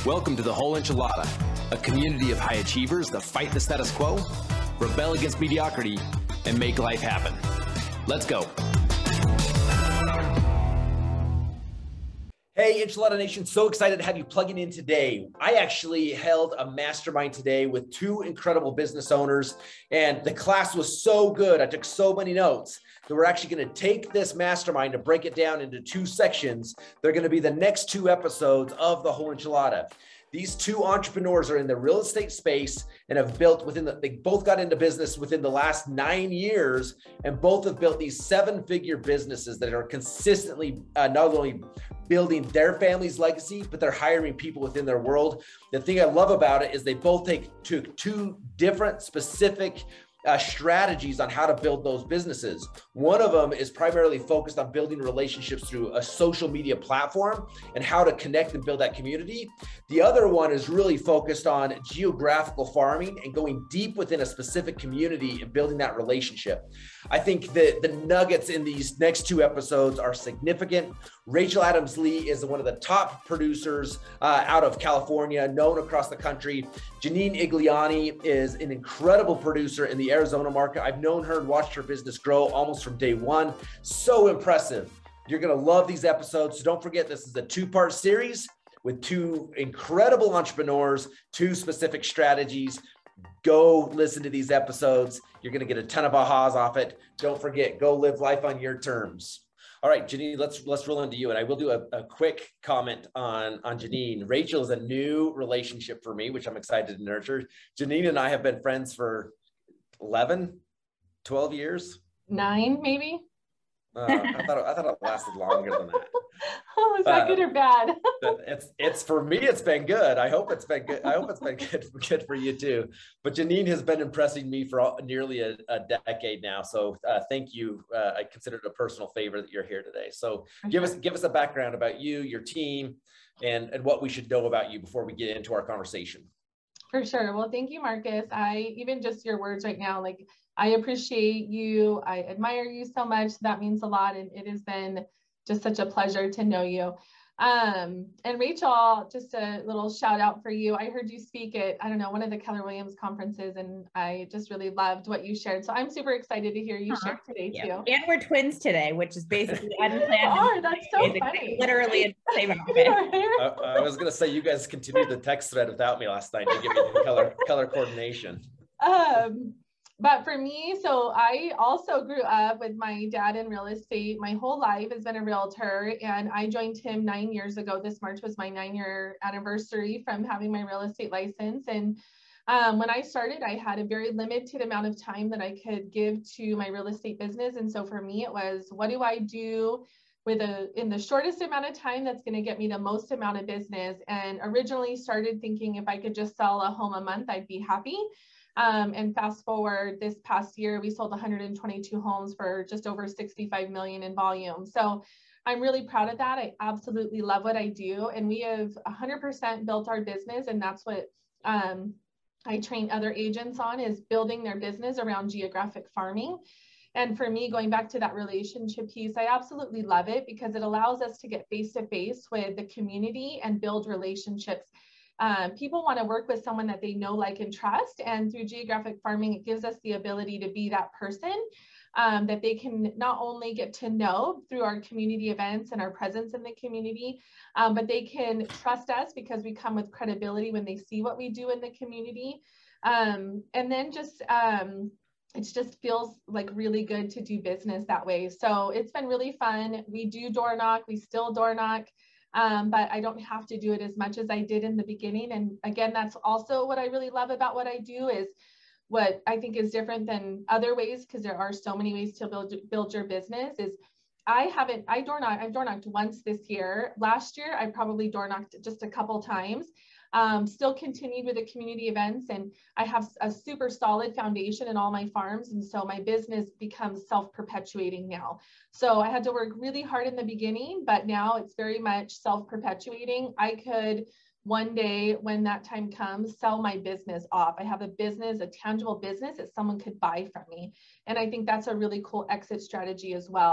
Welcome to the Whole Enchilada, a community of high achievers that fight the status quo, rebel against mediocrity, and make life happen. Let's go. Hey, Enchilada Nation, so excited to have you plugging in today. I actually held a mastermind today with two incredible business owners, and the class was so good. I took so many notes that we're actually going to take this mastermind and break it down into two sections. They're going to be the next two episodes of the Whole Enchilada. These two entrepreneurs are in the real estate space and have built they both got into business within the last 9 years, and both have built these 7-figure businesses that are consistently not only building their family's legacy, but they're hiring people within their world. The thing I love about it is they both took two different specific strategies on how to build those businesses. One of them is primarily focused on building relationships through a social media platform and how to connect and build that community. The other one is really focused on geographical farming and going deep within a specific community and building that relationship. I think that the nuggets in these next two episodes are significant. Rachel Adams Lee is one of the top producers out of California, known across the country. Janine Igliani is an incredible producer in the Arizona market. I've known her and watched her business grow almost from day one. So impressive. You're going to love these episodes. So don't forget, this is a 2-part series with two incredible entrepreneurs, two specific strategies. Go listen to these episodes. You're going to get a ton of ahas off it. Don't forget, go live life on your terms. All right, Janine, let's roll into you. And I will do a quick comment on Janine. Rachel is a new relationship for me, which I'm excited to nurture. Janine and I have been friends for 11, 12 years. 9, maybe. I thought it lasted longer than that. Oh, is that good or bad? It's for me, it's been good. I hope it's been good. I hope it's been good for you too. But Janine has been impressing me for nearly a decade now. So thank you. I consider it a personal favor that you're here today. So give us a background about you, your team, and what we should know about you before we get into our conversation. For sure. Well, thank you, Marcus. Even just your words right now, like, I appreciate you. I admire you so much. That means a lot. And it has been just such a pleasure to know you. And Rachel, just a little shout out for you. I heard you speak at, I don't know, one of the Keller Williams conferences, and I just really loved what you shared. So I'm super excited to hear you share today too. And we're twins today, which is basically unplanned. Oh, that's so funny. Literally in the same outfit. I was going to say, you guys continued the text thread without me last night to give me the color coordination. But for me, so I also grew up with my dad in real estate. My whole life has been a realtor, and I joined him 9 years ago. This March was my 9-year anniversary from having my real estate license. And when I started, I had a very limited amount of time that I could give to my real estate business. And so for me, it was, what do I do in the shortest amount of time that's going to get me the most amount of business? And originally started thinking if I could just sell a home a month, I'd be happy. And fast forward this past year, we sold 122 homes for just over 65 million in volume. So I'm really proud of that. I absolutely love what I do. And we have 100% built our business. And that's what I train other agents on, is building their business around geographic farming. And for me, going back to that relationship piece, I absolutely love it because it allows us to get face to face with the community and build relationships. People want to work with someone that they know, like, and trust. And through geographic farming, it gives us the ability to be that person that they can not only get to know through our community events and our presence in the community, but they can trust us because we come with credibility when they see what we do in the community. And then just, it just feels like really good to do business that way. So it's been really fun. We do door knock, we still door knock. But I don't have to do it as much as I did in the beginning. And again, that's also what I really love about what I do, is what I think is different than other ways, because there are so many ways to build your business, is I've door knocked once this year. Last year, I probably door knocked just a couple times. Still continued with the community events, and I have a super solid foundation in all my farms. And so my business becomes self-perpetuating now. So I had to work really hard in the beginning, but now it's very much self-perpetuating. I could one day, when that time comes, sell my business off. I have a business, a tangible business that someone could buy from me. And I think that's a really cool exit strategy as well.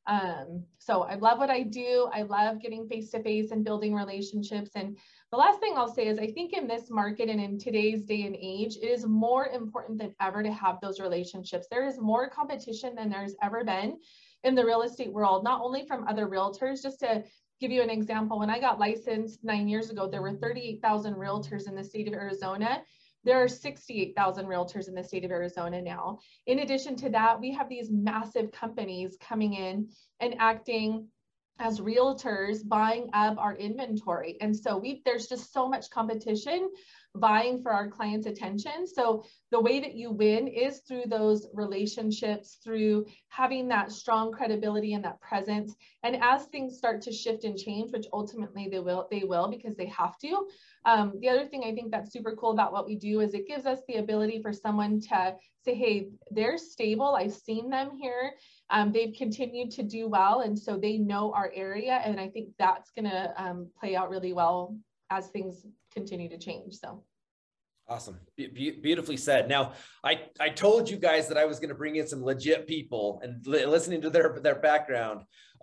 So I love what I do. I love getting face-to-face and building relationships. And the last thing I'll say is I think in this market and in today's day and age, it is more important than ever to have those relationships. There is more competition than there's ever been in the real estate world, not only from other realtors. Just to give you an example, when I got licensed 9 years ago, there were 38,000 realtors in the state of Arizona. There are 68,000 realtors in the state of Arizona now. In addition to that, we have these massive companies coming in and acting as realtors, buying up our inventory. And so there's just so much competition vying for our clients' attention. So the way that you win is through those relationships, through having that strong credibility and that presence. And as things start to shift and change, which ultimately they will because they have to. The other thing I think that's super cool about what we do is it gives us the ability for someone to say, hey, they're stable. I've seen them here. They've continued to do well. And so they know our area. And I think that's going to play out really well as things continue to change. So. Awesome. Beautifully said. Now, I told you guys that I was going to bring in some legit people, and listening to their background,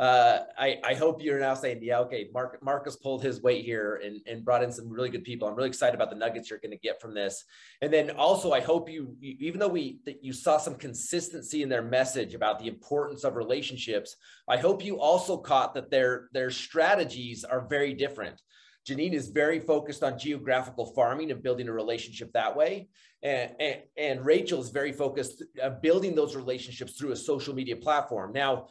I hope you're now saying, yeah, okay, Marcus pulled his weight here and brought in some really good people. I'm really excited about the nuggets you're going to get from this. And then also, I hope you even though you saw some consistency in their message about the importance of relationships, I hope you also caught that their strategies are very different. Janine is very focused on geographical farming and building a relationship that way. And Rachel is very focused on building those relationships through a social media platform. Now,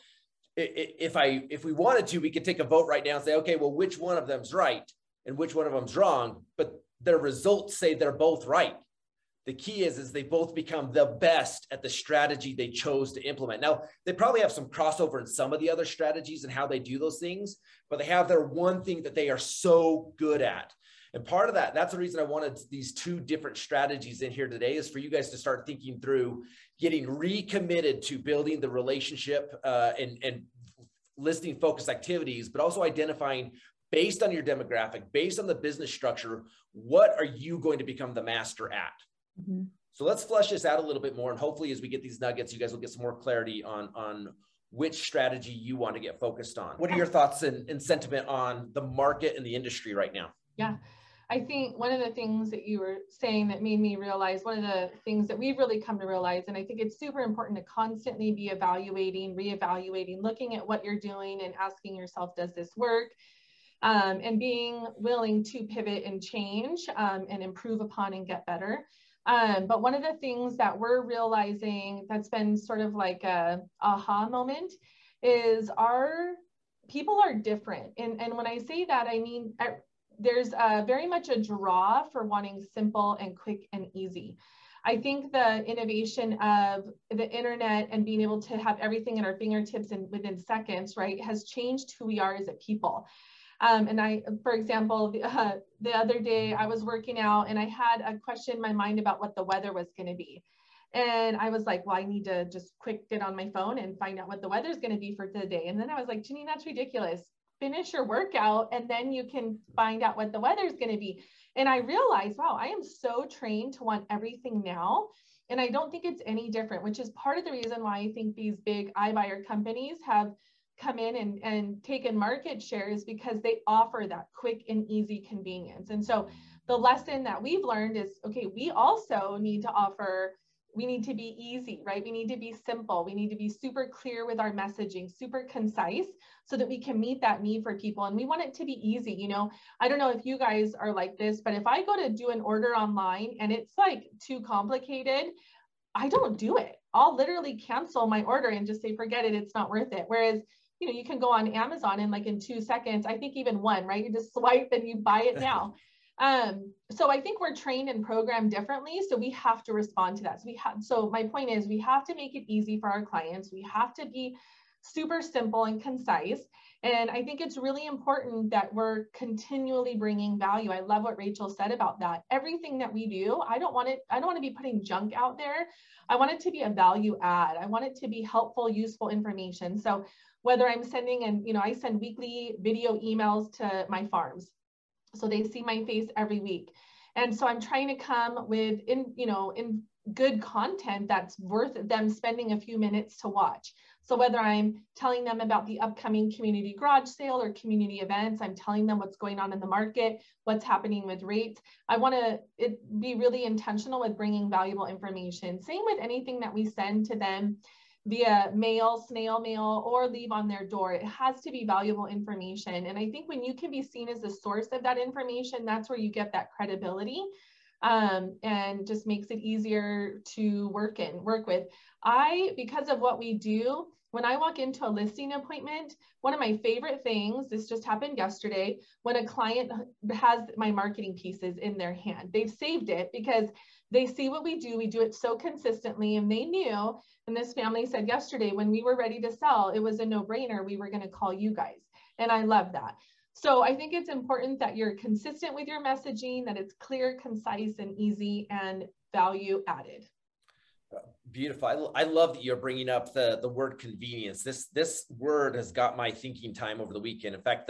if we wanted to, we could take a vote right now and say, okay, well, which one of them's right and which one of them's wrong, but their results say they're both right. The key is they both become the best at the strategy they chose to implement. Now, they probably have some crossover in some of the other strategies and how they do those things, but they have their one thing that they are so good at. And part of that's the reason I wanted these two different strategies in here today, is for you guys to start thinking through getting recommitted to building the relationship and listing focused activities, but also identifying, based on your demographic, based on the business structure, what are you going to become the master at? Mm-hmm. So let's flesh this out a little bit more. And hopefully as we get these nuggets, you guys will get some more clarity on which strategy you want to get focused on. What are your thoughts and sentiment on the market and the industry right now? Yeah, I think one of the things that you were saying that made me realize, one of the things that we've really come to realize, and I think it's super important to constantly be evaluating, reevaluating, looking at what you're doing and asking yourself, does this work? And being willing to pivot and change and improve upon and get better. But one of the things that we're realizing that's been sort of like a aha moment is our people are different. And when I say that, I mean, there's very much a draw for wanting simple and quick and easy. I think the innovation of the internet and being able to have everything at our fingertips and within seconds, right, has changed who we are as a people. And for example, the other day I was working out and I had a question in my mind about what the weather was going to be. And I was like, well, I need to just quick get on my phone and find out what the weather is going to be for today. And then I was like, Janine, that's ridiculous. Finish your workout and then you can find out what the weather is going to be. And I realized, wow, I am so trained to want everything now. And I don't think it's any different, which is part of the reason why I think these big iBuyer companies have come in and taken market shares, because they offer that quick and easy convenience. And so the lesson that we've learned is, okay, we also need to offer, we need to be easy, right? We need to be simple. We need to be super clear with our messaging, super concise, so that we can meet that need for people. And we want it to be easy. You know, I don't know if you guys are like this, but if I go to do an order online and it's like too complicated, I don't do it. I'll literally cancel my order and just say, forget it, it's not worth it. Whereas, you know, you can go on Amazon and like in 2 seconds, I think even one, right? You just swipe and you buy it now. So I think we're trained and programmed differently. So we have to respond to that. So my point is, we have to make it easy for our clients. We have to be super simple and concise. And I think it's really important that we're continually bringing value. I love what Rachel said about that. Everything that we do, I don't want to be putting junk out there. I want it to be a value add. I want it to be helpful, useful information. So whether I'm sending, and you know, I send weekly video emails to my farms, so they see my face every week. And so I'm trying to come with good content that's worth them spending a few minutes to watch. So whether I'm telling them about the upcoming community garage sale or community events, I'm telling them what's going on in the market, what's happening with rates. I want to be really intentional with bringing valuable information. Same with anything that we send to them via mail, snail mail, or leave on their door. It has to be valuable information. And I think when you can be seen as the source of that information, that's where you get that credibility. And just makes it easier to work with. Because of what we do, when I walk into a listing appointment, one of my favorite things, this just happened yesterday, when a client has my marketing pieces in their hand, they've saved it because they see what we do it so consistently, and they knew, and this family said yesterday, when we were ready to sell, it was a no-brainer, we were going to call you guys. And I love that. So I think it's important that you're consistent with your messaging, that it's clear, concise, and easy, and value added. Beautiful. I love that you're bringing up the word convenience. This word has got my thinking time over the weekend. In fact,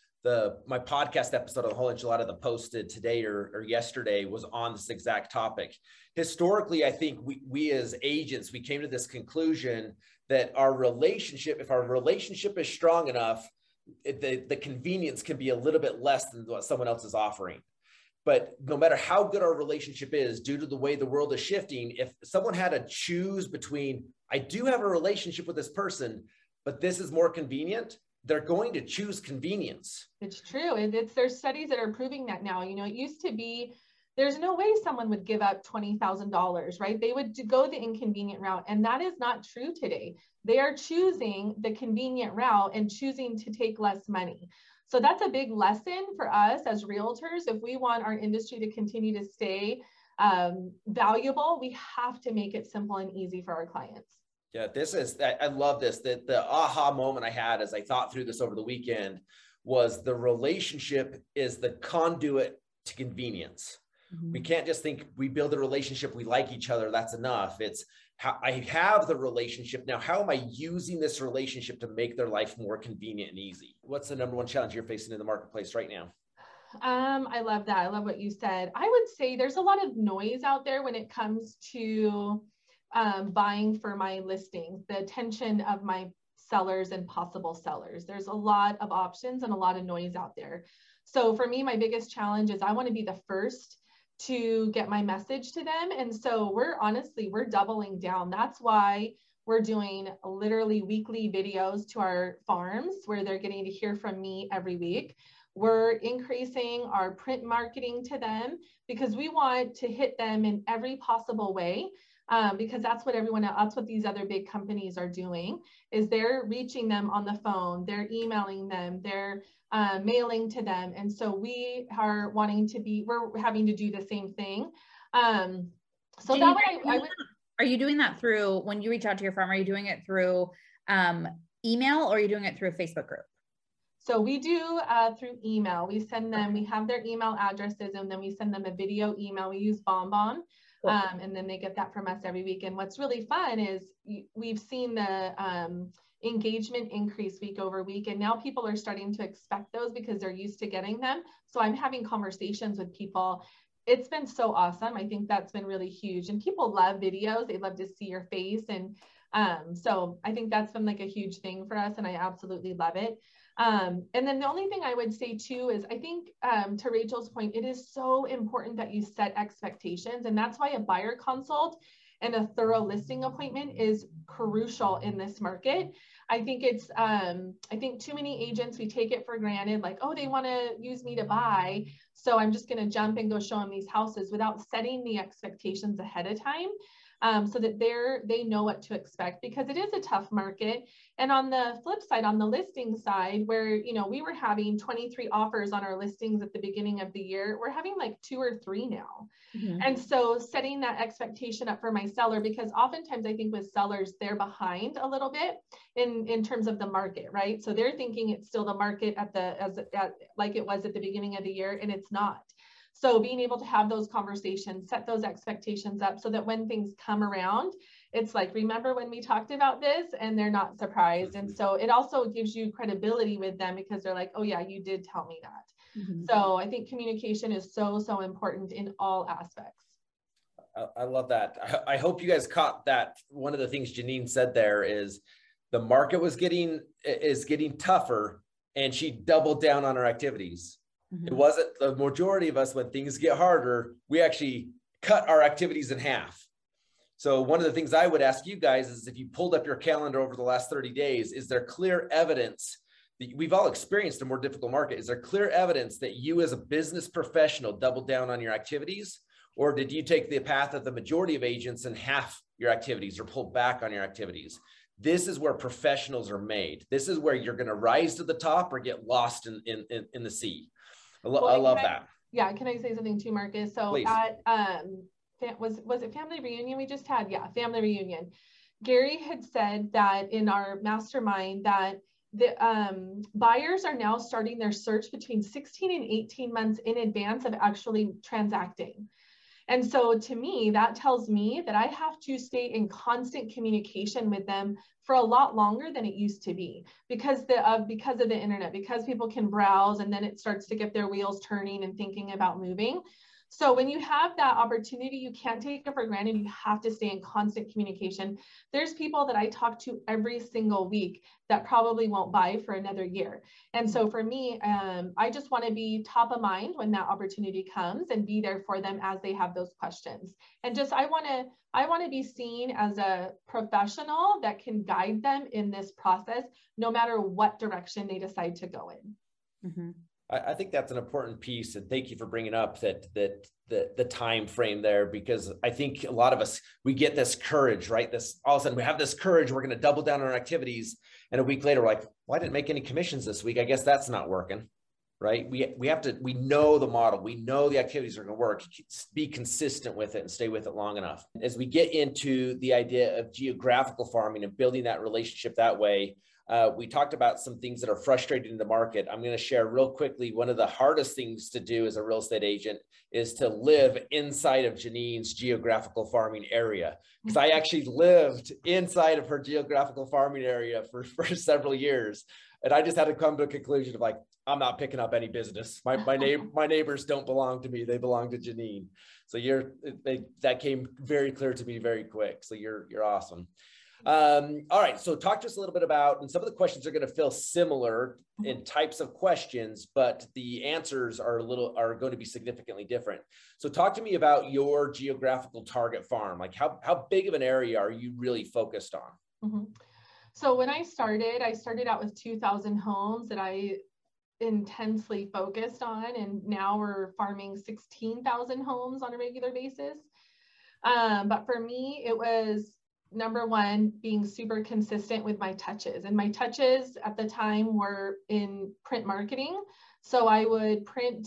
my podcast episode on the whole enchilada that posted today or yesterday was on this exact topic. Historically, I think we as agents, we came to this conclusion that if our relationship is strong enough, the convenience can be a little bit less than what someone else is offering. But no matter how good our relationship is, due to the way the world is shifting, if someone had to choose between, I do have a relationship with this person, but this is more convenient, they're going to choose convenience. It's true. There's studies that are proving that now. You know, it used to be, there's no way someone would give up $20,000, right? They would go the inconvenient route. And that is not true today. They are choosing the convenient route and choosing to take less money. So that's a big lesson for us as realtors. If we want our industry to continue to stay valuable, we have to make it simple and easy for our clients. Yeah, I love this. The aha moment I had as I thought through this over the weekend was the relationship is the conduit to convenience. Mm-hmm. We can't just think we build a relationship, we like each other, that's enough. It's how I have the relationship. Now, how am I using this relationship to make their life more convenient and easy? What's the number one challenge you're facing in the marketplace right now? I love that. I love what you said. I would say there's a lot of noise out there when it comes to buying for my listings, the attention of my sellers and possible sellers. There's a lot of options and a lot of noise out there. So for me, my biggest challenge is I want to be the first to get my message to them. And so we're doubling down. That's why we're doing literally weekly videos to our farms where they're getting to hear from me every week. We're increasing our print marketing to them because we want to hit them in every possible way. Because that's what these other big companies are doing, is they're reaching them on the phone, they're emailing them, they're mailing to them. And so we're having to do the same thing. So that way are you doing that through, when you reach out to your farm, are you doing it through email, or are you doing it through a Facebook group? So we do through email. We send them, we have their email addresses, and then we send them a video email. We use BombBomb. Cool. And then they get that from us every week. And what's really fun is we've seen the engagement increase week over week. And now people are starting to expect those because they're used to getting them. So I'm having conversations with people. It's been so awesome. I think that's been really huge. And people love videos. They love to see your face. And so I think that's been like a huge thing for us. And I absolutely love it. And then the only thing I would say too is I think to Rachel's point, it is so important that you set expectations. And that's why a buyer consult and a thorough listing appointment is crucial in this market. I think I think too many agents, we take it for granted, like, oh, they want to use me to buy, so I'm just going to jump and go show them these houses without setting the expectations ahead of time. So that they know what to expect, because it is a tough market. And on the flip side, on the listing side, where, you know, we were having 23 offers on our listings at the beginning of the year, we're having like 2 or 3 now. Mm-hmm. And so setting that expectation up for my seller, because oftentimes I think with sellers, they're behind a little bit in terms of the market, right? So they're thinking it's still the market like it was at the beginning of the year, and it's not. So being able to have those conversations, set those expectations up so that when things come around, it's like, remember when we talked about this, and they're not surprised. And so it also gives you credibility with them because they're like, oh yeah, you did tell me that. Mm-hmm. So I think communication is so, so important in all aspects. I love that. I hope you guys caught that. One of the things Janine said there is the market is getting tougher, and she doubled down on her activities. Mm-hmm. It wasn't the majority of us, when things get harder, we actually cut our activities in half. So one of the things I would ask you guys is, if you pulled up your calendar over the last 30 days, is there clear evidence that we've all experienced a more difficult market? Is there clear evidence that you as a business professional doubled down on your activities? Or did you take the path of the majority of agents and half your activities or pull back on your activities? This is where professionals are made. This is where you're going to rise to the top or get lost in the sea. I love that. Yeah. Can I say something too, Marcus? So please. At, was it family reunion we just had? Yeah. Family reunion. Gary had said that in our mastermind that the buyers are now starting their search between 16 and 18 months in advance of actually transacting. And so to me, that tells me that I have to stay in constant communication with them for a lot longer than it used to be, because of the internet, because people can browse and then it starts to get their wheels turning and thinking about moving. So when you have that opportunity, you can't take it for granted. You have to stay in constant communication. There's people that I talk to every single week that probably won't buy for another year. And so for me, I just want to be top of mind when that opportunity comes and be there for them as they have those questions. And just, I want to be seen as a professional that can guide them in this process, no matter what direction they decide to go in. Mm-hmm. I think that's an important piece, and thank you for bringing up the time frame there, because I think a lot of us, we get this courage, right? This, all of a sudden we have this courage, we're going to double down on our activities, and a week later we're like, well, I didn't make any commissions this week, I guess that's not working, right? We know the model, we know the activities are going to work, be consistent with it and stay with it long enough. As we get into the idea of geographical farming and building that relationship that way, we talked about some things that are frustrating in the market. I'm going to share real quickly. One of the hardest things to do as a real estate agent is to live inside of Janine's geographical farming area. Because I actually lived inside of her geographical farming area for several years. And I just had to come to a conclusion of like, I'm not picking up any business. My neighbors don't belong to me. They belong to Janine. So that came very clear to me very quick. So you're awesome. All right. So talk to us a little bit about, and some of the questions are going to feel similar in types of questions, but the answers are going to be significantly different. So talk to me about your geographical target farm. Like how big of an area are you really focused on? Mm-hmm. So when I started out with 2,000 homes that I intensely focused on, and now we're farming 16,000 homes on a regular basis. But for me, it was, number one, being super consistent with my touches. And my touches at the time were in print marketing. So I would print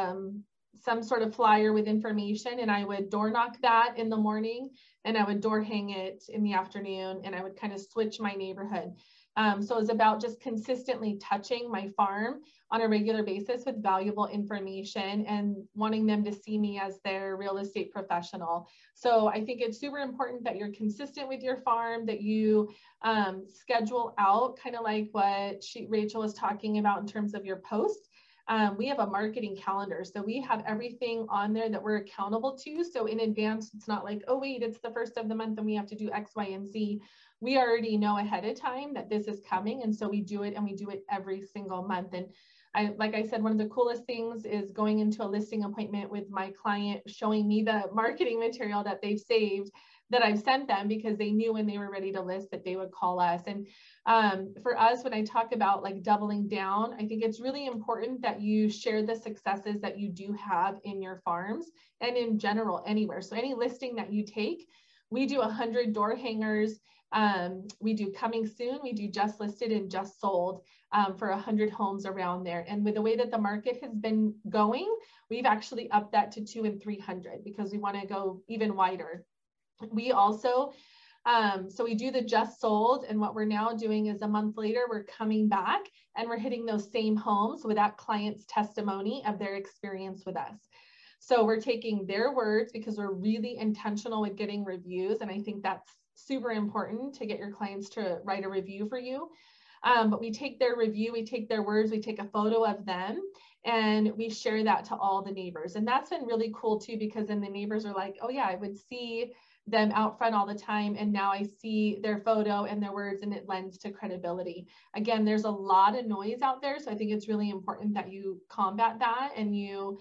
some sort of flyer with information, and I would door knock that in the morning, and I would door hang it in the afternoon, and I would kind of switch my neighborhood. So it was about just consistently touching my farm on a regular basis with valuable information and wanting them to see me as their real estate professional. So I think it's super important that you're consistent with your farm, that you schedule out, kind of like what Rachel was talking about in terms of your post. We have a marketing calendar. So we have everything on there that we're accountable to. So in advance, it's not like, oh, wait, it's the first of the month and we have to do X, Y, and Z. We already know ahead of time that this is coming. And so we do it, and we do it every single month. And like I said, one of the coolest things is going into a listing appointment with my client, showing me the marketing material that they've saved that I've sent them, because they knew when they were ready to list that they would call us. And for us, when I talk about like doubling down, I think it's really important that you share the successes that you do have in your farms and in general anywhere. So any listing that you take, we do 100 door hangers. We do coming soon. We do just listed and just sold for 100 homes around there. And with the way that the market has been going, we've actually upped that to 200 and 300 because we want to go even wider. We also, so we do the just sold, and what we're now doing is a month later, we're coming back and we're hitting those same homes with that client's testimony of their experience with us. So we're taking their words because we're really intentional with getting reviews. And I think that's super important to get your clients to write a review for you. But we take their review, we take their words, we take a photo of them, And we share that to all the neighbors. And that's been really cool too, because then the neighbors are like, oh yeah, I would see them out front all the time, and now I see their photo and their words, and it lends to credibility. Again, there's a lot of noise out there, so I think it's really important that you combat that and you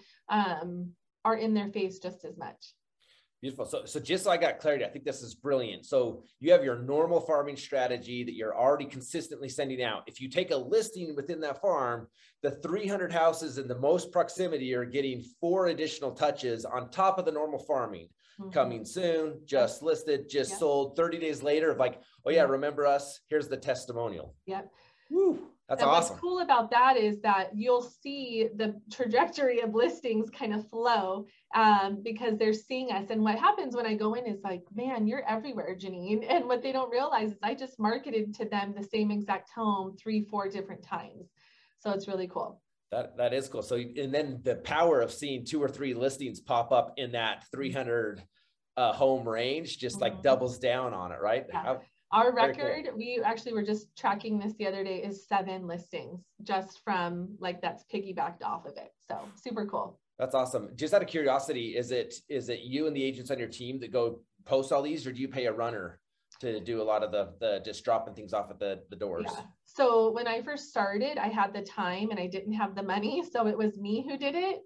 are in their face just as much. Beautiful. So just so I got clarity, I think this is brilliant. So you have your normal farming strategy that you're already consistently sending out. If you take a listing within that farm, the 300 houses in the most proximity are getting 4 additional touches on top of the normal farming. Coming soon, just listed, just sold, 30 days later of like, oh yeah, remember us, here's the testimonial. Yep. Woo, that's and awesome. What's cool about that is that you'll see the trajectory of listings kind of flow because they're seeing us. And what happens when I go in is like, man, you're everywhere, Janine. And what they don't realize is I just marketed to them the same exact home 3-4 different times. So it's really cool. That is cool. So, and then the power of seeing 2 or 3 listings pop up in that 300 home range just like doubles down on it, right? Yeah. Our record, cool. We actually were just tracking this the other day, is 7 listings just from like that's piggybacked off of it. So super cool. That's awesome. Just out of curiosity, is it you and the agents on your team that go post all these, or do you pay a runner to do a lot of the just dropping things off at the doors? Yeah. So when I first started, I had the time and I didn't have the money. So it was me who did it.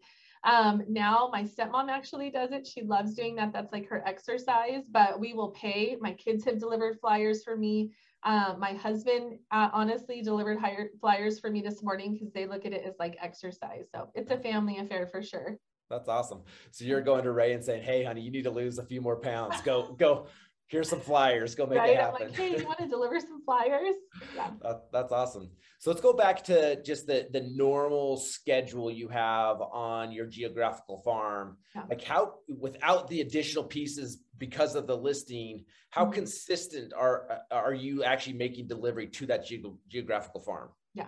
Now my stepmom actually does it. She loves doing that. That's like her exercise, but we will pay. My kids have delivered flyers for me. My husband honestly delivered flyers for me this morning because they look at it as like exercise. So it's a family affair for sure. That's awesome. So you're going to Ray and saying, hey, honey, you need to lose a few more pounds. Go. Here's some flyers. Go make it happen. I'm like, hey, you want to deliver some flyers? Yeah. That's awesome. So let's go back to just the normal schedule you have on your geographical farm. Yeah. Like how, without the additional pieces because of the listing, how consistent are you actually making delivery to that geographical farm? Yeah.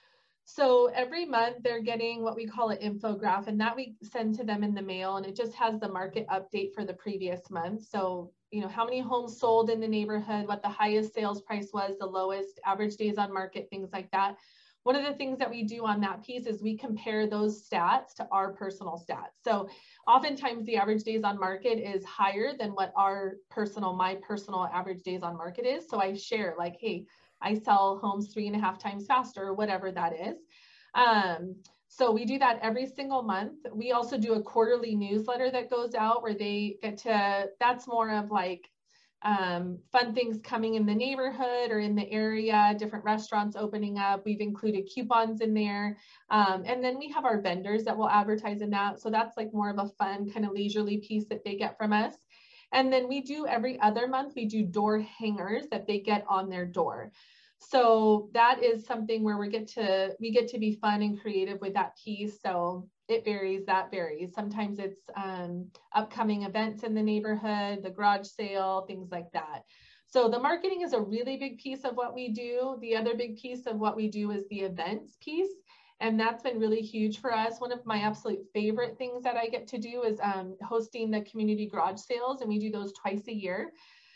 So every month they're getting what we call an infograph, and that we send to them in the mail, and it just has the market update for the previous month. So, you know, how many homes sold in the neighborhood, what the highest sales price was, the lowest, average days on market, things like that. One of the things that we do on that piece is we compare those stats to our personal stats. So oftentimes the average days on market is higher than what my personal average days on market is. So I share like, hey, I sell homes 3.5 times faster, or whatever that is. So we do that every single month. We also do a quarterly newsletter that goes out where they get to, that's more of like fun things coming in the neighborhood or in the area, different restaurants opening up. We've included coupons in there. And then we have our vendors that will advertise in that. So that's like more of a fun kind of leisurely piece that they get from us. And then we do every other month, we do door hangers that they get on their door. So that is something where we get to be fun and creative with that piece. So it varies, that varies. Sometimes it's upcoming events in the neighborhood, the garage sale, things like that. So the marketing is a really big piece of what we do. The other big piece of what we do is the events piece. And that's been really huge for us. One of my absolute favorite things that I get to do is hosting the community garage sales, and we do those twice a year.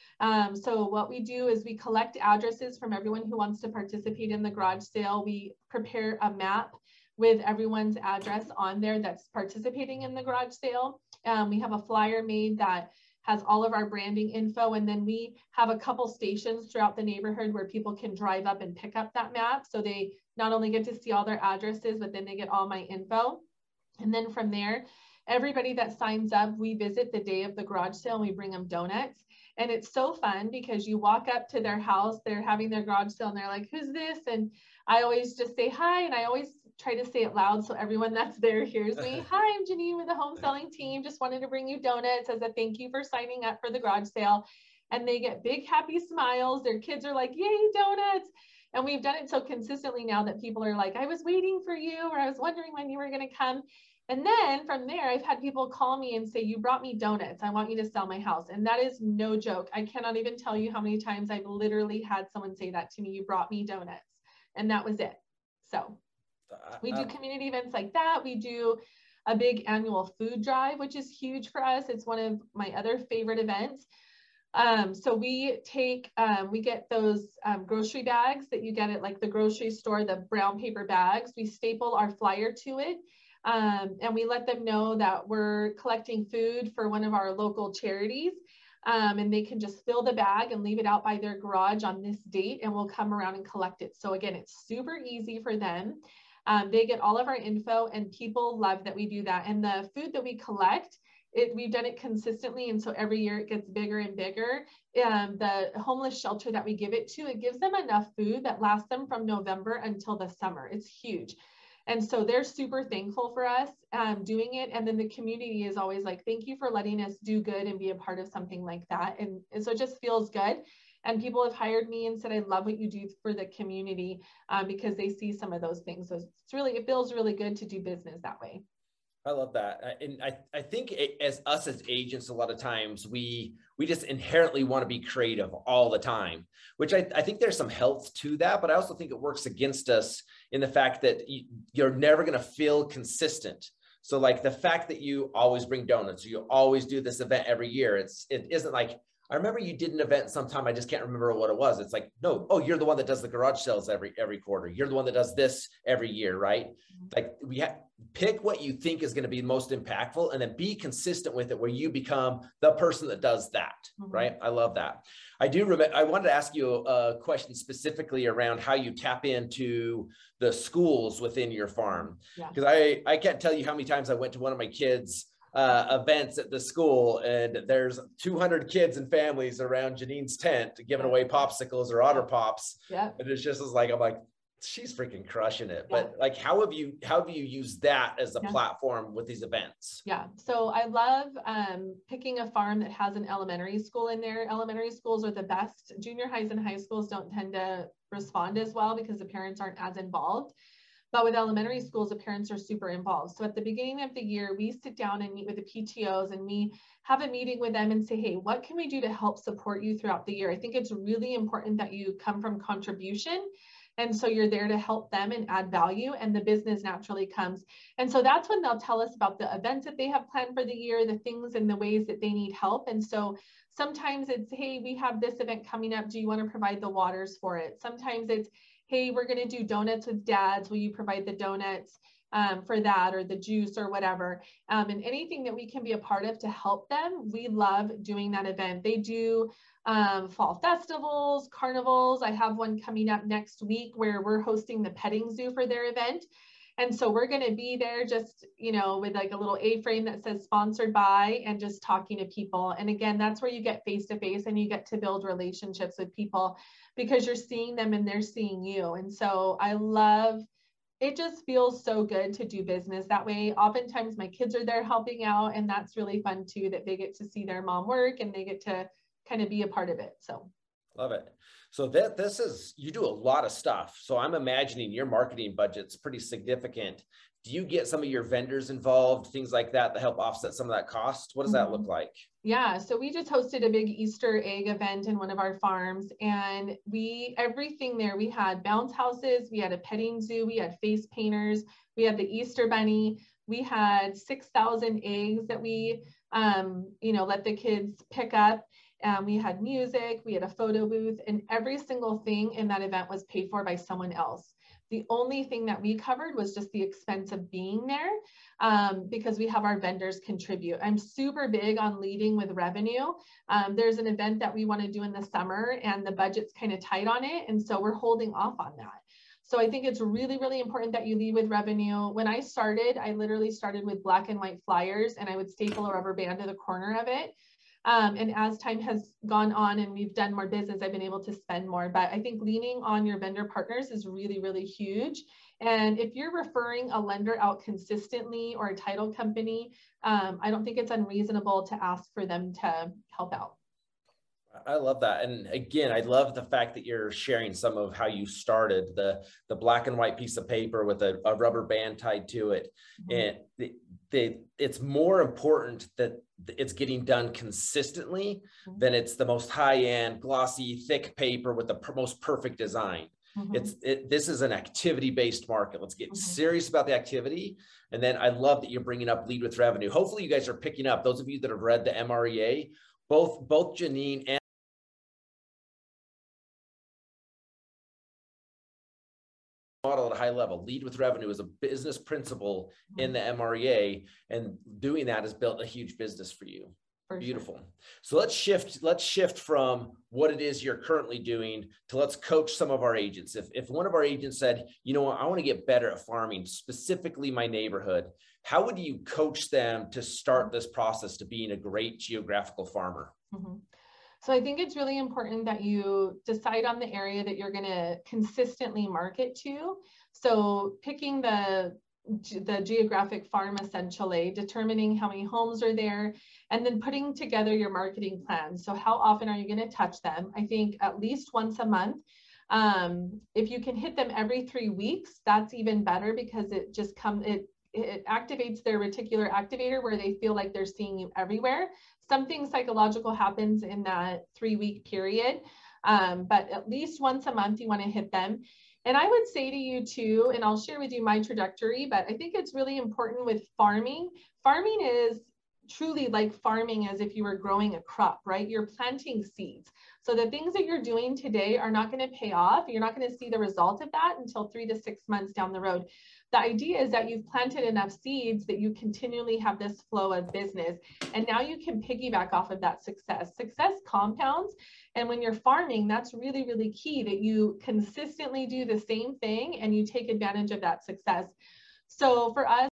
So what we do is we collect addresses from everyone who wants to participate in the garage sale. We prepare a map with everyone's address on there that's participating in the garage sale. We have a flyer made that has all of our branding info, and then we have a couple stations throughout the neighborhood where people can drive up and pick up that map. So they not only get to see all their addresses, but then they get all my info. And then from there, everybody that signs up, we visit the day of the garage sale and we bring them donuts. And it's so fun because you walk up to their house, they're having their garage sale and they're like, who's this? And I always just say hi, and I always try to say it loud so everyone that's there hears me. Hi, I'm Janine with the home selling team. Just wanted to bring you donuts as a thank you for signing up for the garage sale. And they get big happy smiles. Their kids are like, yay, donuts. And we've done it so consistently now that people are like, I was waiting for you, or I was wondering when you were going to come. And then from there, I've had people call me and say, you brought me donuts. I want you to sell my house. And that is no joke. I cannot even tell you how many times I've literally had someone say that to me, you brought me donuts. And that was it. So we do community events like that. We do a big annual food drive, which is huge for us. It's one of my other favorite events. So we take, we get those grocery bags that you get at like the grocery store, the brown paper bags. We staple our flyer to it. And we let them know that we're collecting food for one of our local charities. And they can just fill the bag and leave it out by their garage on this date, and we'll come around and collect it. So again, it's super easy for them. They get all of our info, and people love that we do that. And the food that we collect, we've done it consistently, and so every year it gets bigger and bigger. The homeless shelter that we give it to, it gives them enough food that lasts them from November until the summer. It's huge. And so they're super thankful for us doing it. And then the community is always like, thank you for letting us do good and be a part of something like that. And so it just feels good. And people have hired me and said, I love what you do for the community because they see some of those things. So it feels really good to do business that way. I love that. And I think as agents, a lot of times we just inherently want to be creative all the time, which I think there's some health to that, but I also think it works against us in the fact that you're never going to feel consistent. So like the fact that you always bring donuts, you always do this event every year. It isn't like, I remember you did an event sometime, I just can't remember what it was. It's like, no, oh, you're the one that does the garage sales every quarter. You're the one that does this every year, right? Like we have pick what you think is going to be most impactful and then be consistent with it where you become the person that does that, right? I love that. I wanted to ask you a question specifically around how you tap into the schools within your farm. Because I can't tell you how many times I went to one of my kids' events at the school, and there's 200 kids and families around Janine's tent giving away popsicles or Otter Pops. Yeah. And it's just like, I'm like, she's freaking crushing it. Yeah. But like, how have you used that as a platform with these events? Yeah. So I love picking a farm that has an elementary school in there. Elementary schools are the best. Junior highs and high schools don't tend to respond as well because the parents aren't as involved. But with elementary schools, the parents are super involved. So at the beginning of the year, we sit down and meet with the PTOs, and we have a meeting with them and say, hey, what can we do to help support you throughout the year? I think it's really important that you come from contribution. And so you're there to help them and add value, and the business naturally comes. And so that's when they'll tell us about the events that they have planned for the year, the things and the ways that they need help. And so sometimes it's, hey, we have this event coming up. Do you want to provide the waters for it? Sometimes it's, hey, we're going to do donuts with dads. Will you provide the donuts for that, or the juice or whatever? And anything that we can be a part of to help them, we love doing that event. They do fall festivals, carnivals. I have one coming up next week where we're hosting the petting zoo for their event. And so we're going to be there just, with like a little A-frame that says sponsored by, and just talking to people. And again, that's where you get face-to-face and you get to build relationships with people because you're seeing them and they're seeing you. And so I love, it just feels so good to do business that way. Oftentimes my kids are there helping out, and that's really fun too, that they get to see their mom work and they get to kind of be a part of it. So love it. So you do a lot of stuff. So I'm imagining your marketing budget's pretty significant. Do you get some of your vendors involved, things like that help offset some of that cost? What does that look like? Yeah, so we just hosted a big Easter egg event in one of our farms, and everything there, we had bounce houses, we had a petting zoo, we had face painters, we had the Easter bunny, we had 6,000 eggs that we, let the kids pick up. We had music, we had a photo booth, and every single thing in that event was paid for by someone else. The only thing that we covered was just the expense of being there because we have our vendors contribute. I'm super big on leading with revenue. There's an event that we want to do in the summer, and the budget's kind of tight on it. And so we're holding off on that. So I think it's really, really important that you lead with revenue. When I started, I literally started with black and white flyers, and I would staple a rubber band to the corner of it. And as time has gone on and we've done more business, I've been able to spend more. But I think leaning on your vendor partners is really, really huge. And if you're referring a lender out consistently, or a title company, I don't think it's unreasonable to ask for them to help out. I love that. And again, I love the fact that you're sharing some of how you started the black and white piece of paper with a rubber band tied to it. And it's more important that it's getting done consistently than it's the most high-end, glossy, thick paper with the most perfect design. This is an activity-based market. Let's get serious about the activity. And then I love that you're bringing up lead with revenue. Hopefully you guys are picking up, those of you that have read the MREA, both Janine and a high level. Lead with revenue is a business principle in the MREA, and doing that has built a huge business for you. Beautiful. So let's shift from what it is you're currently doing to let's coach some of our agents. If one of our agents said, you know what, I want to get better at farming, specifically my neighborhood, how would you coach them to start this process to being a great geographical farmer? Mm-hmm. So I think it's really important that you decide on the area that you're going to consistently market to. So picking the geographic farm essentially, determining how many homes are there, and then putting together your marketing plan. So how often are you going to touch them? I think at least once a month. If you can hit them every 3 weeks, that's even better, because it just it activates their reticular activator, where they feel like they're seeing you everywhere. Something psychological happens in that 3-week period, but at least once a month you want to hit them. And I would say to you too, and I'll share with you my trajectory, but I think it's really important with farming. Farming is truly like farming as if you were growing a crop, right? You're planting seeds. So the things that you're doing today are not going to pay off. You're not going to see the result of that until 3 to 6 months down the road. The idea is that you've planted enough seeds that you continually have this flow of business. And now you can piggyback off of that success. Success compounds. And when you're farming, that's really, really key, that you consistently do the same thing and you take advantage of that success. So for us,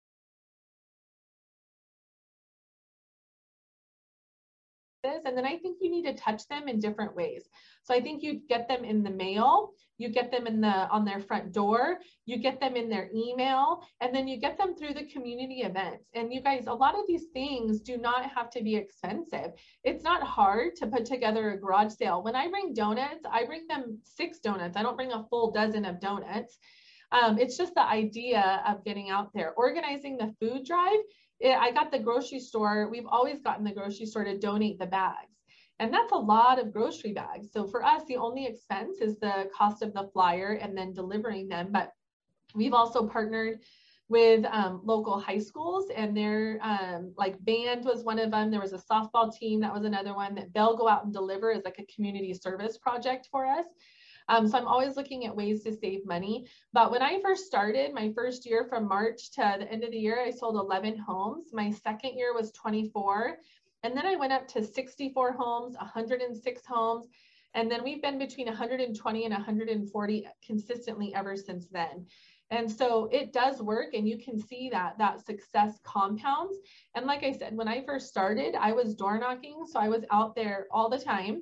and then I think you need to touch them in different ways. So I think you get them in the mail, you get them on their front door, you get them in their email, and then you get them through the community events. And you guys, a lot of these things do not have to be expensive. It's not hard to put together a garage sale. When I bring donuts, I bring them 6 donuts. I don't bring a full dozen of donuts. It's just the idea of getting out there, organizing the food drive. I got the grocery store. We've always gotten the grocery store to donate the bags. And that's a lot of grocery bags. So for us, the only expense is the cost of the flyer and then delivering them. But we've also partnered with local high schools, and their like band was one of them. There was a softball team, that was another one, that they'll go out and deliver as like a community service project for us. So I'm always looking at ways to save money. But when I first started, my first year from March to the end of the year, I sold 11 homes. My second year was 24. And then I went up to 64 homes, 106 homes. And then we've been between 120 and 140 consistently ever since then. And so it does work, and you can see that success compounds. And like I said, when I first started, I was door knocking. So I was out there all the time.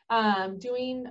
Doing,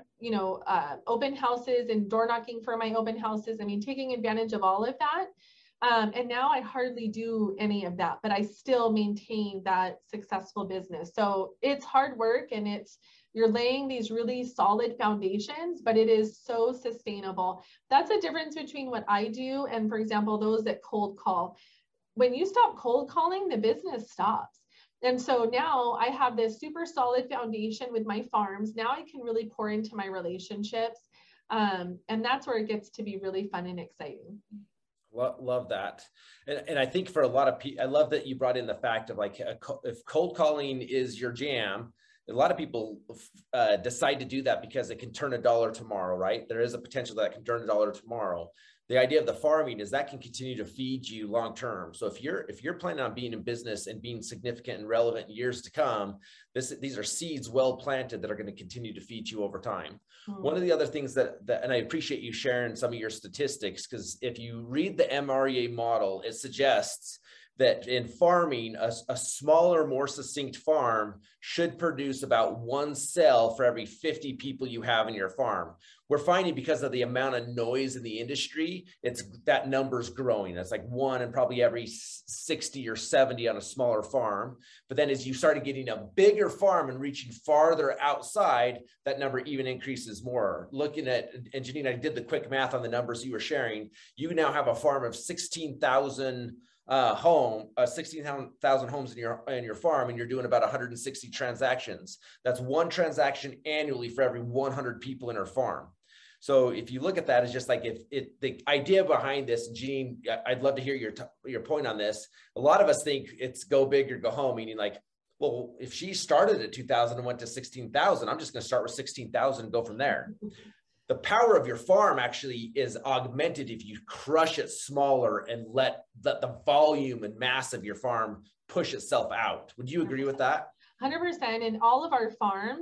open houses and door knocking for my open houses. I mean, taking advantage of all of that. And now I hardly do any of that, but I still maintain that successful business. So it's hard work, and you're laying these really solid foundations, but it is so sustainable. That's the difference between what I do and, for example, those that cold call. When you stop cold calling, the business stops. And so now I have this super solid foundation with my farms. Now I can really pour into my relationships. And that's where it gets to be really fun and exciting. Love that. And I think for a lot of people, I love that you brought in the fact of like, if cold calling is your jam, a lot of people decide to do that because it can turn $1 tomorrow, right? There is a potential that can turn $1 tomorrow. The idea of the farming is that can continue to feed you long term. So if you're planning on being in business and being significant and relevant in years to come, these are seeds well planted that are going to continue to feed you over time. Mm-hmm. One of the other things that and I appreciate you sharing some of your statistics, because if you read the MREA model, it suggests that in farming, a smaller, more succinct farm should produce about 1 sale for every 50 people you have in your farm. We're finding, because of the amount of noise in the industry, that number's growing. That's like 1 in probably every 60 or 70 on a smaller farm. But then as you started getting a bigger farm and reaching farther outside, that number even increases more. Looking at, and Janine, I did the quick math on the numbers you were sharing. You now have a farm of 16,000 16,000 homes in your farm, and you're doing about 160 transactions. That's 1 transaction annually for every 100 people in our farm. So if you look at that, it's just like the idea behind this, Jean, I'd love to hear your point on this. A lot of us think it's go big or go home, meaning like, well, if she started at 2,000 and went to 16,000, I'm just going to start with 16,000 and go from there. the power of your farm actually is augmented if you crush it smaller and let the volume and mass of your farm push itself out. Would you agree with that? 100%. And all of our farms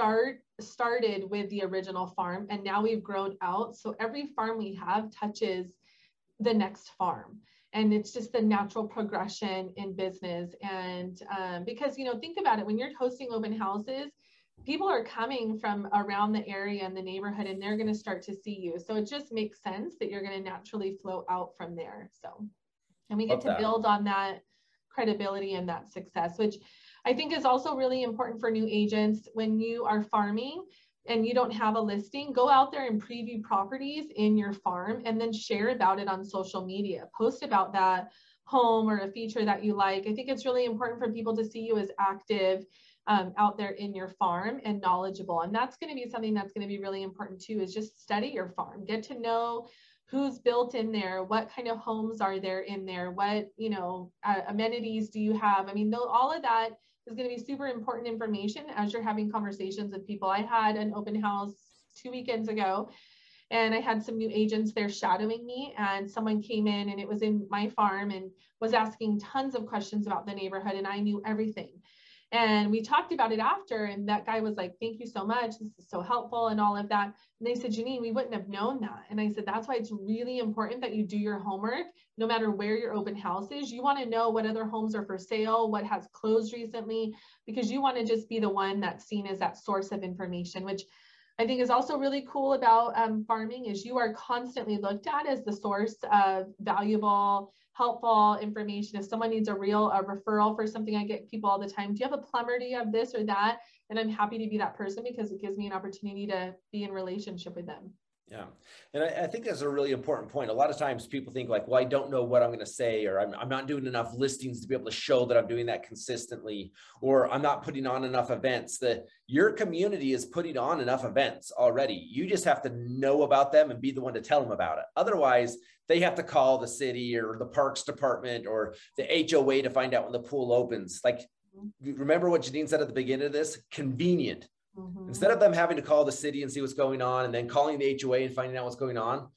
started with the original farm, and now we've grown out. So every farm we have touches the next farm. And it's just the natural progression in business. And because, you know, think about it, when you're hosting open houses, people are coming from around the area and the neighborhood, and they're going to start to see you. So it just makes sense that you're going to naturally flow out from there. So, and we get to build on that credibility and that success, which I think is also really important for new agents. When you are farming and you don't have a listing, go out there and preview properties in your farm and then share about it on social media. Post about that home or a feature that you like. I think it's really important for people to see you as active out there in your farm and knowledgeable. And that's going to be something that's going to be really important too, is just study your farm, get to know who's built in there, what kind of homes are there in there, what, you know, amenities do you have? I mean, all of that is going to be super important information as you're having conversations with people. I had an open house 2 weekends ago, and I had some new agents there shadowing me, and someone came in and it was in my farm and was asking tons of questions about the neighborhood, and I knew everything. And we talked about it after, and that guy was like, thank you so much, this is so helpful and all of that. And they said, Janine, we wouldn't have known that. And I said, that's why it's really important that you do your homework, no matter where your open house is. You want to know what other homes are for sale, what has closed recently, because you want to just be the one that's seen as that source of information, which I think is also really cool about farming, is you are constantly looked at as the source of valuable, helpful information. If someone needs a referral for something, I get people all the time, do you have a plumber? Do you have this or that? And I'm happy to be that person because it gives me an opportunity to be in relationship with them. Yeah. And I think that's a really important point. A lot of times people think like, well, I don't know what I'm going to say, or I'm not doing enough listings to be able to show that I'm doing that consistently, or I'm not putting on enough events. Your community is putting on enough events already. You just have to know about them and be the one to tell them about it. Otherwise, they have to call the city or the parks department or the HOA to find out when the pool opens. Like, remember what Janine said at the beginning of this? Convenient. Mm-hmm. Instead of them having to call the city and see what's going on and then calling the HOA and finding out what's going on,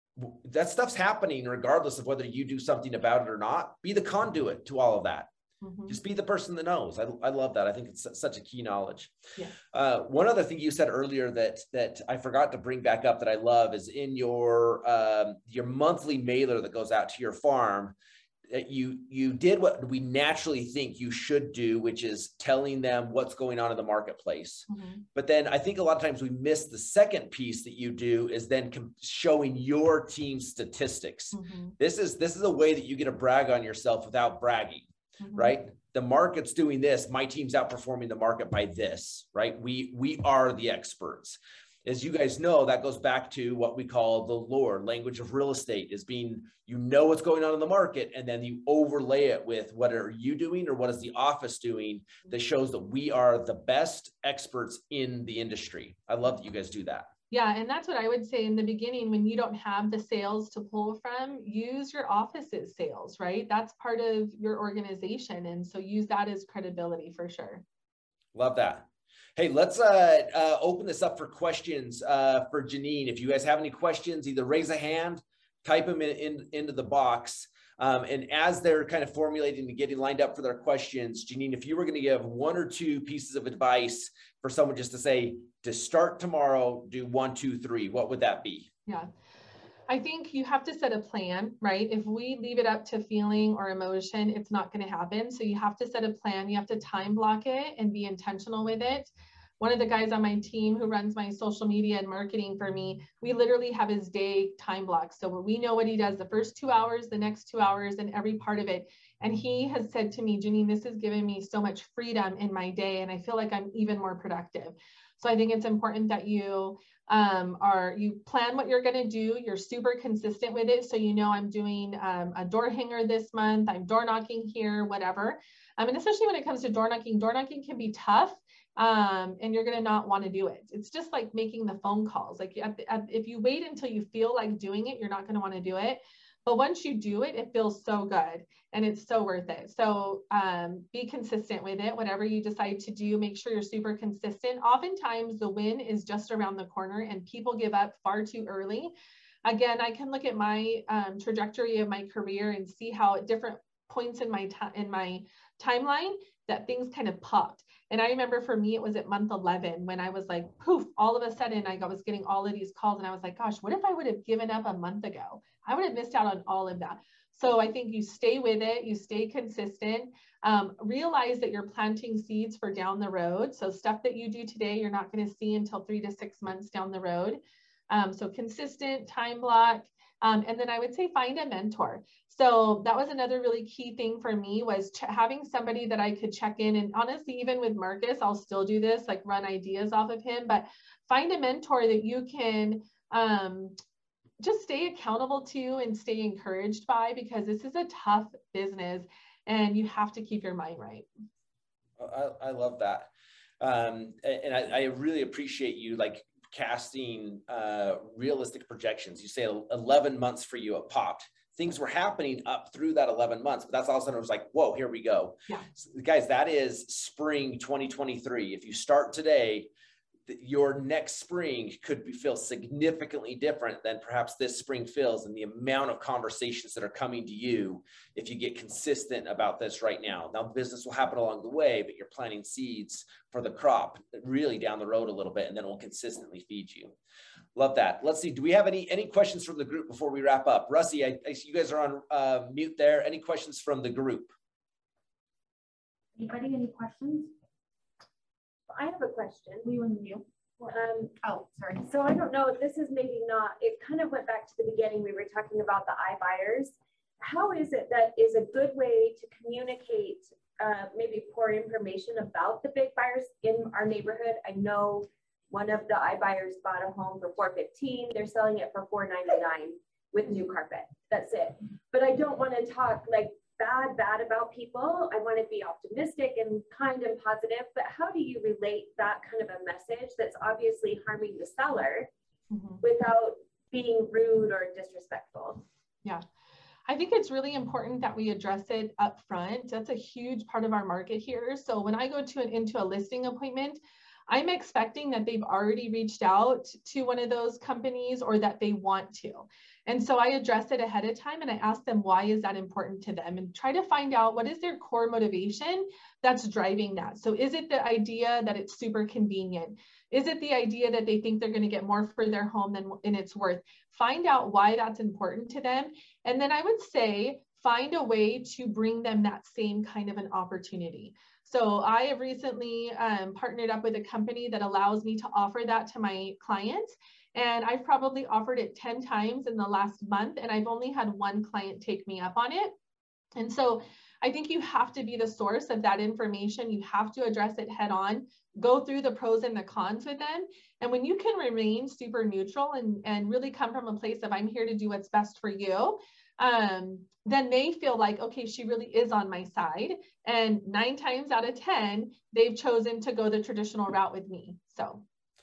that stuff's happening regardless of whether you do something about it or not. Be the conduit to all of that. Mm-hmm. Just be the person that knows. I love that. I think it's such a key knowledge. Yeah. One other thing you said earlier that I forgot to bring back up that I love is in your monthly mailer that goes out to your farm. You did what we naturally think you should do, which is telling them what's going on in the marketplace. Mm-hmm. But then I think a lot of times we miss the second piece that you do is then showing your team statistics. Mm-hmm. This is a way that you get to brag on yourself without bragging, mm-hmm. right? The market's doing this. My team's outperforming the market by this, right? We are the experts. As you guys know, that goes back to what we call the lore, language of real estate, is being, you know what's going on in the market, and then you overlay it with what are you doing or what is the office doing that shows that we are the best experts in the industry. I love that you guys do that. Yeah, and that's what I would say in the beginning, when you don't have the sales to pull from, use your office's sales, right? That's part of your organization. And so use that as credibility for sure. Love that. Hey, let's open this up for questions for Janine. If you guys have any questions, either raise a hand, type them into the box. And as they're kind of formulating and getting lined up for their questions, Janine, if you were going to give 1 or 2 pieces of advice for someone just to say, to start tomorrow, do 1, 2, 3, what would that be? Yeah. I think you have to set a plan, right? If we leave it up to feeling or emotion, it's not going to happen. So you have to set a plan. You have to time block it and be intentional with it. One of the guys on my team who runs my social media and marketing for me, we literally have his day time blocked. So we know what he does the first 2 hours, the next 2 hours, and every part of it. And he has said to me, Janine, this has given me so much freedom in my day, and I feel like I'm even more productive. So I think it's important that you plan what you're going to do. You're super consistent with it. So, you know, I'm doing a door hanger this month. I'm door knocking here, whatever. And especially when it comes to door knocking can be tough. And you're going to not want to do it. It's just like making the phone calls. Like if you wait until you feel like doing it, you're not going to want to do it. But once you do it, it feels so good and it's so worth it. So be consistent with it. Whatever you decide to do, make sure you're super consistent. Oftentimes the win is just around the corner and people give up far too early. Again, I can look at my trajectory of my career and see how at different points in my timeline that things kind of popped. And I remember for me, it was at month 11 when I was like, poof, all of a sudden I was getting all of these calls and I was like, gosh, what if I would have given up a month ago? I would have missed out on all of that. So I think you stay with it, you stay consistent, realize that you're planting seeds for down the road. So stuff that you do today, you're not going to see until 3 to 6 months down the road. So consistent, time block. And then I would say find a mentor. So that was another really key thing for me was having somebody that I could check in. And honestly, even with Marcus, I'll still do this, like run ideas off of him, but find a mentor that you can just stay accountable to and stay encouraged by, because this is a tough business and you have to keep your mind right. I love that. And I really appreciate you like casting realistic projections. You say 11 months for you, it popped. Things were happening up through that 11 months, but that's all of a sudden it was like, whoa, here we go. Yeah. So, guys, that is spring 2023. If you start today, your next spring could feel significantly different than perhaps this spring feels, and the amount of conversations that are coming to you if you get consistent about this right now. Now, business will happen along the way, but you're planting seeds for the crop really down the road a little bit, and then it will consistently feed you. Love that. Let's see. Do we have any questions from the group before we wrap up? Russie, I see you guys are on mute there. Any questions from the group? Anybody, any questions? I have a question. We want you. Oh, sorry. So I don't know, this is maybe not, it kind of went back to the beginning. We were talking about the iBuyers. How is it that is a good way to communicate maybe poor information about the big buyers in our neighborhood? I know one of the iBuyers bought a home for $415,000. They're selling it for $499,000 with new carpet. That's it. But I don't want to talk like bad about people. I want to be optimistic and kind and positive, but how do you relate that kind of a message that's obviously harming the seller without being rude or disrespectful? Yeah. I think it's really important that we address it up front. That's a huge part of our market here. So when I go into a listing appointment, I'm expecting that they've already reached out to one of those companies or that they want to. And so I address it ahead of time and I ask them, why is that important to them? And try to find out what is their core motivation that's driving that. So is it the idea that it's super convenient? Is it the idea that they think they're going to get more for their home than it's worth? Find out why that's important to them. And then I would say, find a way to bring them that same kind of an opportunity. So I have recently partnered up with a company that allows me to offer that to my clients. And I've probably offered it 10 times in the last month, and I've only had one client take me up on it. And so I think you have to be the source of that information. You have to address it head on, go through the pros and the cons with them. And when you can remain super neutral and really come from a place of I'm here to do what's best for you, then they feel like, okay, she really is on my side. And 9 times out of 10, they've chosen to go the traditional route with me. So.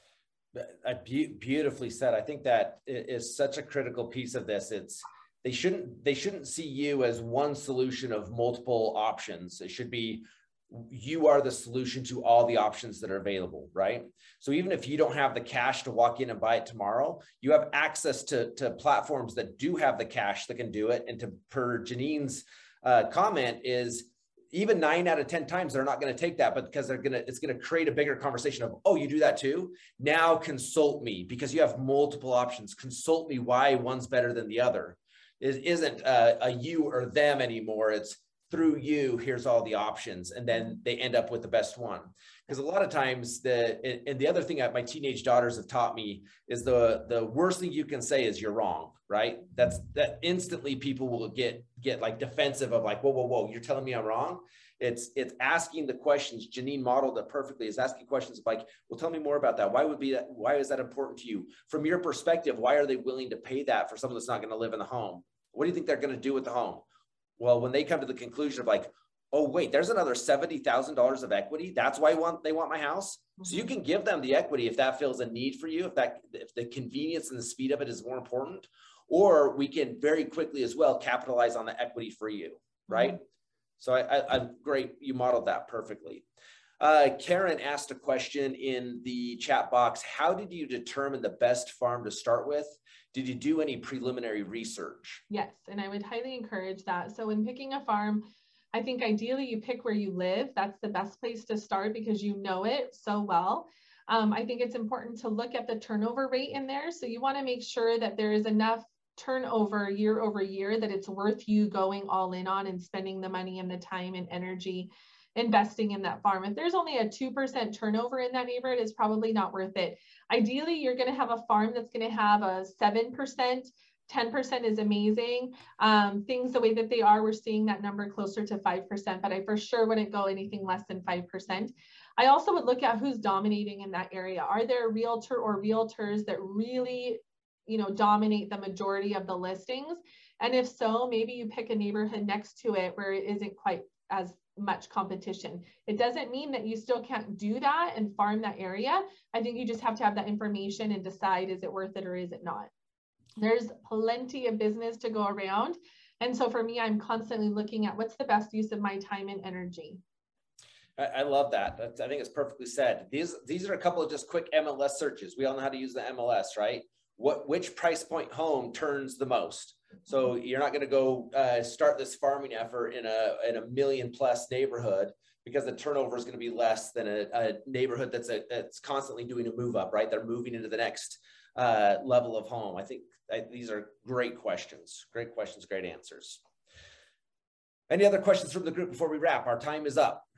Beautifully said. I think that is such a critical piece of this. They shouldn't see you as one solution of multiple options. It should be, you are the solution to all the options that are available, right? So even if you don't have the cash to walk in and buy it tomorrow, you have access to platforms that do have the cash that can do it. And per Janine's comment is, even 9 out of 10 times, they're not going to take that, but because it's going to create a bigger conversation of, oh, you do that too? Now consult me, because you have multiple options. Consult me why one's better than the other. It isn't a you or them anymore. It's through you, here's all the options. And then they end up with the best one. Because a lot of times, and the other thing that my teenage daughters have taught me is the worst thing you can say is you're wrong, right? That instantly people will get like defensive of like, whoa, you're telling me I'm wrong? It's asking the questions. Janine modeled it perfectly, is asking questions like, well, tell me more about that. Why is that important to you? From your perspective, why are they willing to pay that for someone that's not going to live in the home? What do you think they're going to do with the home? Well, when they come to the conclusion of like, oh, wait, there's another $70,000 of equity. That's why they want my house. So you can give them the equity if that feels a need for you, if the convenience and the speed of it is more important, or we can very quickly as well capitalize on the equity for you, right? So I'm great. You modeled that perfectly. Karen asked a question in the chat box. How did you determine the best farm to start with? Did you do any preliminary research? Yes, and I would highly encourage that. So when picking a farm, I think ideally you pick where you live. That's the best place to start because you know it so well. I think it's important to look at the turnover rate in there. So you want to make sure that there is enough turnover year over year that it's worth you going all in on and spending the money and the time and energy investing in that farm. If there's only a 2% turnover in that neighborhood, it's probably not worth it. Ideally, you're going to have a farm that's going to have a 7%, 10% is amazing. Things the way that they are, we're seeing that number closer to 5%, but I for sure wouldn't go anything less than 5%. I also would look at who's dominating in that area. Are there a realtor or realtors that really, you know, dominate the majority of the listings? And if so, maybe you pick a neighborhood next to it where it isn't quite as much competition. It doesn't mean that you still can't do that and farm that area. I think you just have to have that information and decide, is it worth it or is it not? There's plenty of business to go around. And so for me, I'm constantly looking at what's the best use of my time and energy. I love that. I think it's perfectly said. These are a couple of just quick MLS searches. We all know how to use the MLS, right? Which price point home turns the most? So you're not going to go start this farming effort in a million plus neighborhood because the turnover is going to be less than a neighborhood that's constantly doing a move up, right? They're moving into the next level of home. I think these are great questions, great answers. Any other questions from the group before we wrap? Our time is up.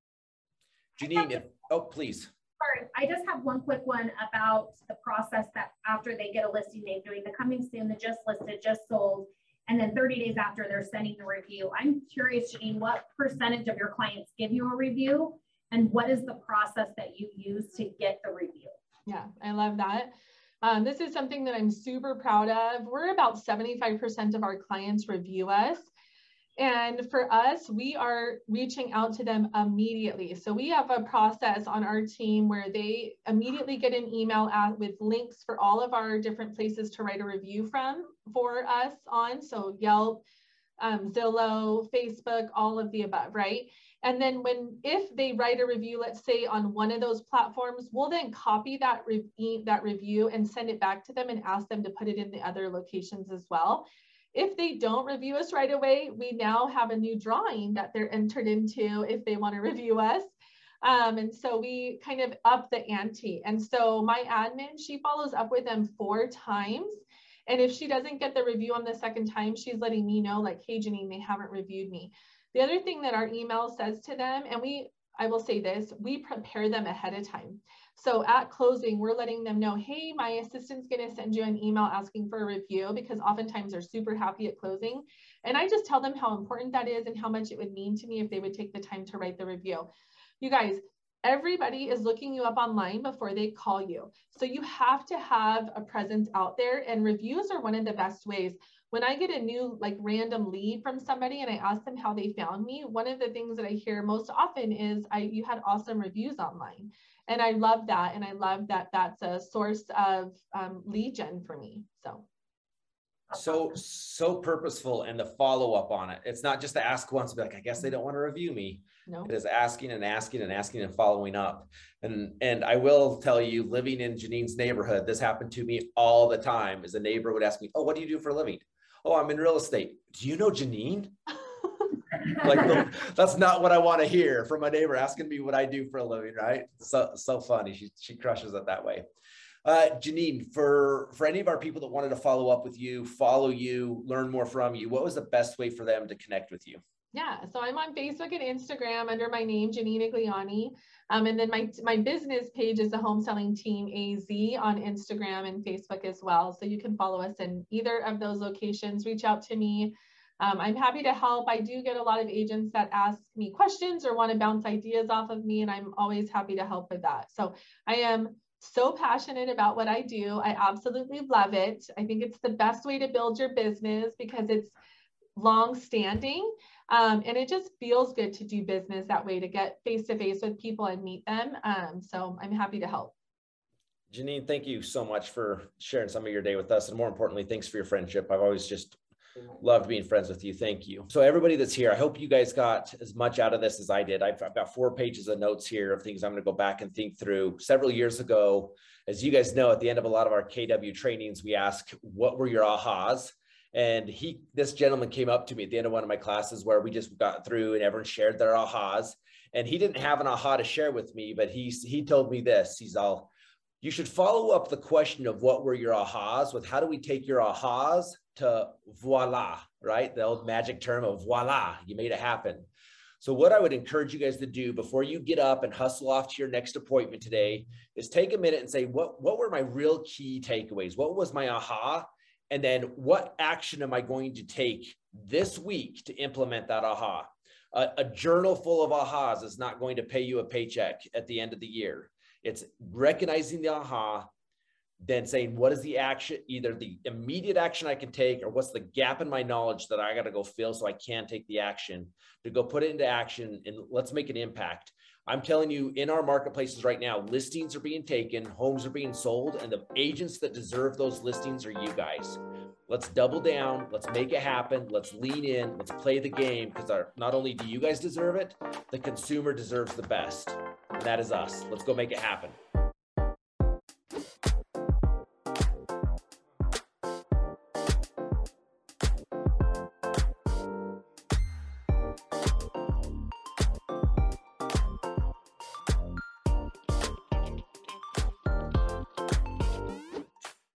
Janine, please. I just have one quick one about the process that after they get a listing, they're doing the coming soon, the just listed, just sold, and then 30 days after they're sending the review. I'm curious, Janine, what percentage of your clients give you a review and what is the process that you use to get the review? Yeah, I love that. This is something that I'm super proud of. We're about 75% of our clients review us. And for us, we are reaching out to them immediately. So we have a process on our team where they immediately get an email out with links for all of our different places to write a review for us on. So Yelp, Zillow, Facebook, all of the above, right? And then if they write a review, let's say on one of those platforms, we'll then copy that review and send it back to them and ask them to put it in the other locations as well. If they don't review us right away, we now have a new drawing that they're entered into if they want to review us. And so we kind of up the ante. And so my admin, she follows up with them 4 times. And if she doesn't get the review on the second time, she's letting me know like, hey, Janine, they haven't reviewed me. The other thing that our email says to them, and I will say this, we prepare them ahead of time. So at closing, we're letting them know, hey, my assistant's going to send you an email asking for a review because oftentimes they're super happy at closing. And I just tell them how important that is and how much it would mean to me if they would take the time to write the review. You guys, everybody is looking you up online before they call you. So you have to have a presence out there, and reviews are one of the best ways. When I get a new like random lead from somebody and I ask them how they found me, one of the things that I hear most often is you had awesome reviews online. And I love that. And I love that that's a source of lead gen for me. So purposeful, and the follow-up on it. It's not just to ask once and be like, I guess they don't want to review me. No. It is asking and asking and asking and following up. And I will tell you, living in Janine's neighborhood, this happened to me all the time. Is a neighbor would ask me, oh, what do you do for a living? Oh, I'm in real estate. Do you know Janine? Like, that's not what I want to hear from a neighbor asking me what I do for a living, right? So funny. She crushes it that way. Janine, for any of our people that wanted to follow up with you, follow you, learn more from you, what was the best way for them to connect with you? Yeah, so I'm on Facebook and Instagram under my name, Janine Igliani. And then my business page is the Home Selling Team AZ on Instagram and Facebook as well. So you can follow us in either of those locations. Reach out to me. I'm happy to help. I do get a lot of agents that ask me questions or want to bounce ideas off of me, and I'm always happy to help with that. So I am so passionate about what I do. I absolutely love it. I think it's the best way to build your business because it's long-standing, and it just feels good to do business that way, to get face-to-face with people and meet them. So I'm happy to help. Janine, thank you so much for sharing some of your day with us. And more importantly, thanks for your friendship. I've always just loved being friends with you. Thank you. So everybody that's here, I hope you guys got as much out of this as I did. I've got 4 pages of notes here of things I'm going to go back and think through. Several years ago, as you guys know, at the end of a lot of our KW trainings, we ask, what were your ahas? And this gentleman came up to me at the end of one of my classes where we just got through and everyone shared their ahas. And he didn't have an aha to share with me, but he told me this. You should follow up the question of what were your ahas with how do we take your ahas to voila, right? The old magic term of voila, you made it happen. So what I would encourage you guys to do before you get up and hustle off to your next appointment today is take a minute and say, what were my real key takeaways? What was my aha? And then what action am I going to take this week to implement that aha? A journal full of ahas is not going to pay you a paycheck at the end of the year. It's recognizing the aha, then saying, what is the action, either the immediate action I can take, or what's the gap in my knowledge that I got to go fill so I can take the action to go put it into action, and let's make an impact. I'm telling you, in our marketplaces right now, listings are being taken, homes are being sold, and the agents that deserve those listings are you guys. Let's double down. Let's make it happen. Let's lean in. Let's play the game, because not only do you guys deserve it, the consumer deserves the best. And that is us. Let's go make it happen.